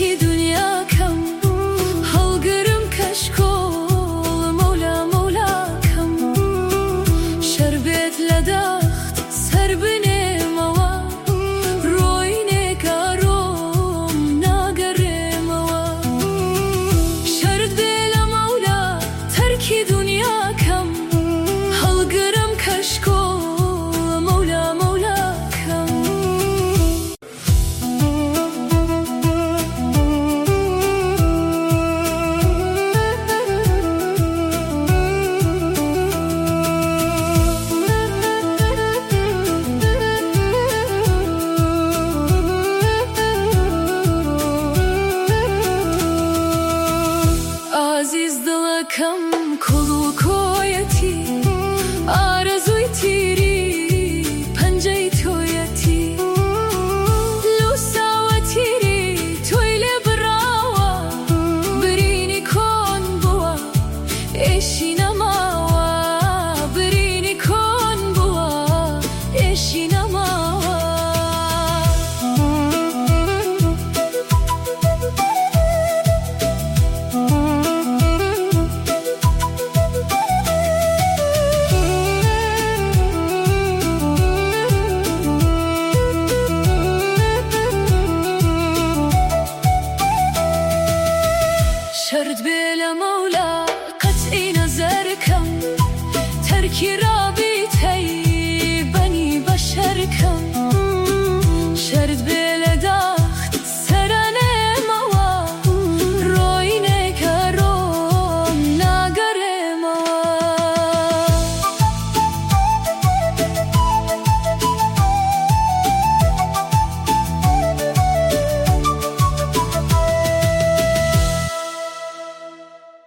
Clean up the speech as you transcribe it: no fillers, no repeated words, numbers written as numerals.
تركي دنيا كم هلقرم كشكول مولا مولا كم شربت لدخت سربني موا رويني كاروم ناقر موا شرد بلا مولا تركي دنيا كم هلقرم كشكول مولا مولا كم عزیز دلکم کلو کویتی آرزوی تیری پنجه تویتی لوسا و تیری تویل براوا برینی کن بوا ایشی نماوا برینی کن بوا ایشی نماوا شرد بلا مولا قطعي نظركم تركي رابي